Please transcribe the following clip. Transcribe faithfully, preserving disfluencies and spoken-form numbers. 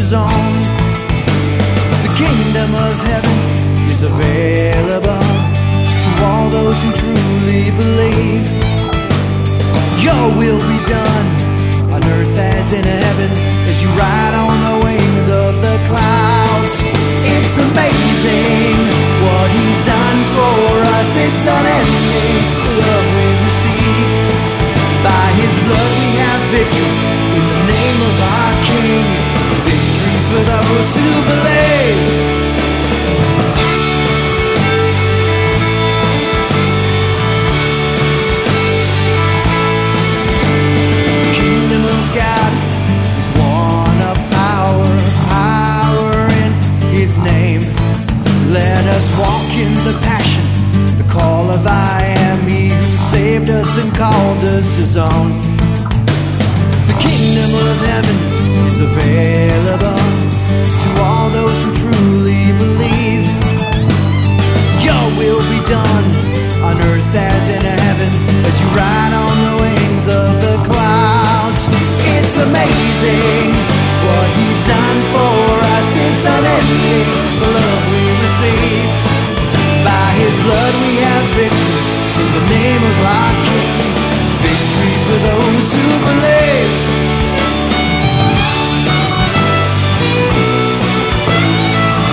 his own. The kingdom of heaven is available to all those who truly believe. Your will be done on earth as in heaven, as you ride on the wings of the clouds. It's amazing what he's done for us. It's unending the love we receive. By his blood we have victory in the name of our King. Victory for those who believe. Let us walk in the passion, the call of I am, he who saved us and called us his own. The kingdom of heaven is available to all those who truly believe. Your will be done on earth as in heaven, as you ride on the wings of the clouds. It's amazing what he's done for us. It's unending the love we receive. By his blood we have victory in the name of our King. Victory for those who believe.